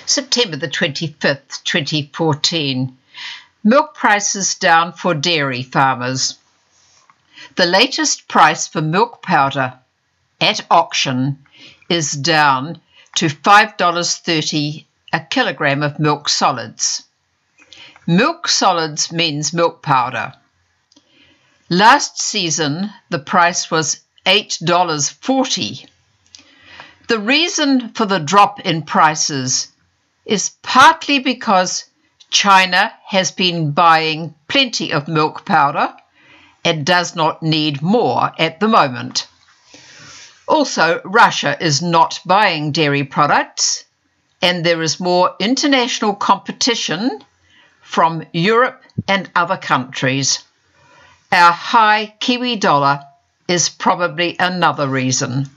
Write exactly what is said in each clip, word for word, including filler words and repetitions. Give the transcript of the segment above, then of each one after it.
September the twenty-fifth, twenty fourteen. Milk prices down for dairy farmers. The latest price for milk powder at auction is down to five dollars thirty a kilogram of milk solids. Milk solids means milk powder. Last season, the price was eight dollars forty. The reason for the drop in prices is partly because China has been buying plenty of milk powder and does not need more at the moment. Also, Russia is not buying dairy products, and there is more international competition from Europe and other countries. Our high Kiwi dollar is probably another reason.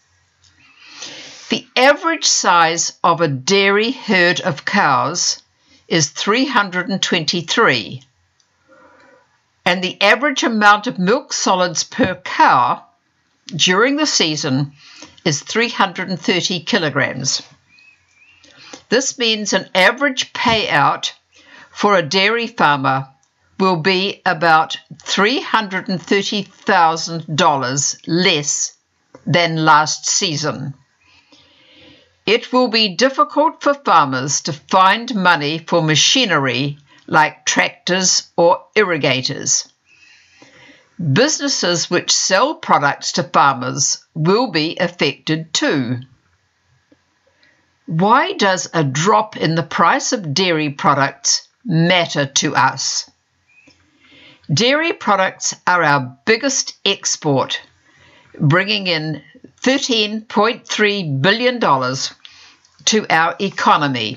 The average size of a dairy herd of cows is three hundred twenty-three, and the average amount of milk solids per cow during the season is three hundred thirty kilograms. This means an average payout for a dairy farmer will be about three hundred thirty thousand dollars less than last season. It will be difficult for farmers to find money for machinery like tractors or irrigators. Businesses which sell products to farmers will be affected too. Why does a drop in the price of dairy products matter to us? Dairy products are our biggest export, bringing in thirteen point three billion dollars to our economy.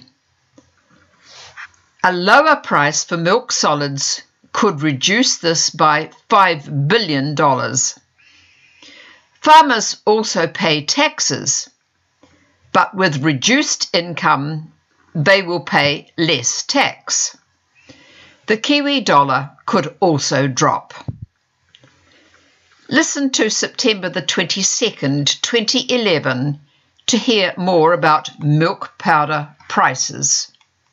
A lower price for milk solids could reduce this by five billion dollars. Farmers also pay taxes, but with reduced income, they will pay less tax. The Kiwi dollar could also drop. Listen to September the twenty-second, twenty eleven to hear more about milk powder prices.